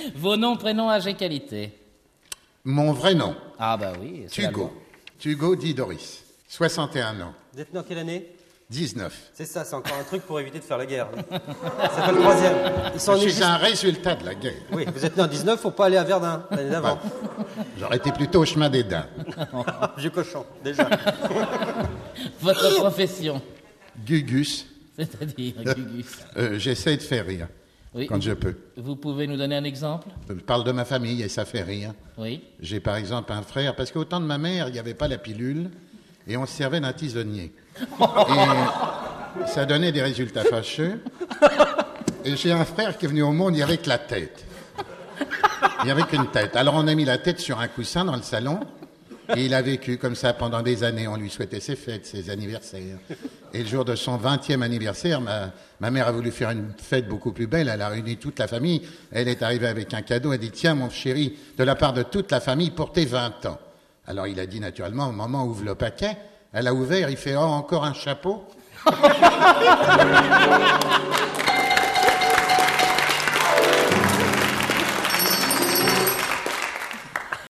Vos noms, prénoms, âge et qualité. Mon vrai nom, Ah bah oui, c'est la loi. Hugo dit Doris, 61 ans, Vous êtes né en quelle année? 19. C'est ça, c'est encore un truc pour éviter de faire la guerre. C'est pas le troisième. Ils sont Je nés suis un résultat de la guerre. Oui, vous êtes né en 19, faut pas aller à Verdun l'année d'avant. J'aurais été plutôt au chemin des Dains. Vieux cochon, déjà. Votre profession, Gugus, c'est-à-dire Gugus. j'essaie de faire rire Oui. quand je peux. Vous pouvez nous donner un exemple? Je parle de ma famille et ça fait rire. Oui. J'ai par exemple un frère, parce qu'au temps de ma mère, il n'y avait pas la pilule, et on se servait d'un tisonnier. Et ça donnait des résultats fâcheux. Et j'ai un frère qui est venu au monde, il n'y avait que la tête. Il n'y avait qu'une tête. Alors on a mis la tête sur un coussin dans le salon, et il a vécu comme ça pendant des années. On lui souhaitait ses fêtes, ses anniversaires. Et le jour de son 20e anniversaire, ma mère a voulu faire une fête beaucoup plus belle. Elle a réuni toute la famille. Elle est arrivée avec un cadeau. Elle dit, tiens, mon chéri, de la part de toute la famille, pour tes 20 ans. Alors il a dit naturellement, maman, ouvre le paquet. Elle a ouvert, il fait, oh, encore un chapeau.